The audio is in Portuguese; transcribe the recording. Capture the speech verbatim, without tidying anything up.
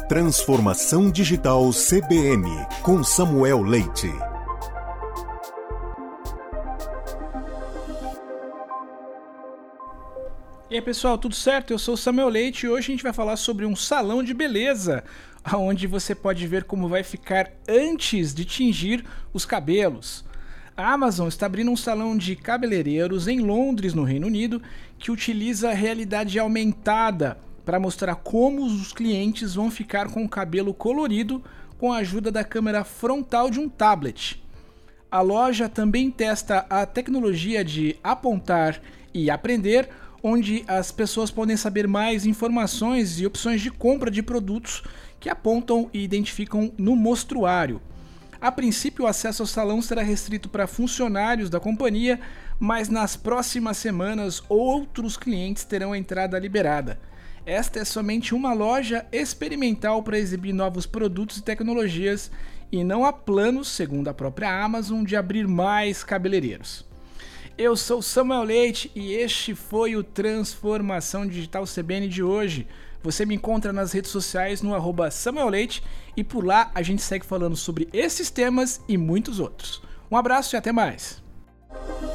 Transformação Digital C B N, com Samuel Leite. E aí pessoal, tudo certo? Eu sou o Samuel Leite e hoje a gente vai falar sobre um salão de beleza, onde você pode ver como vai ficar antes de tingir os cabelos. A Amazon está abrindo um salão de cabeleireiros em Londres, no Reino Unido, que utiliza realidade aumentada para mostrar como os clientes vão ficar com o cabelo colorido com a ajuda da câmera frontal de um tablet. A loja também testa a tecnologia de apontar e aprender, onde as pessoas podem saber mais informações e opções de compra de produtos que apontam e identificam no mostruário. A princípio, o acesso ao salão será restrito para funcionários da companhia, mas nas próximas semanas outros clientes terão a entrada liberada. Esta é somente uma loja experimental para exibir novos produtos e tecnologias e não há planos, segundo a própria Amazon, de abrir mais cabeleireiros. Eu sou Samuel Leite e este foi o Transformação Digital C B N de hoje. Você me encontra nas redes sociais no arroba Samuel Leite e por lá a gente segue falando sobre esses temas e muitos outros. Um abraço e até mais!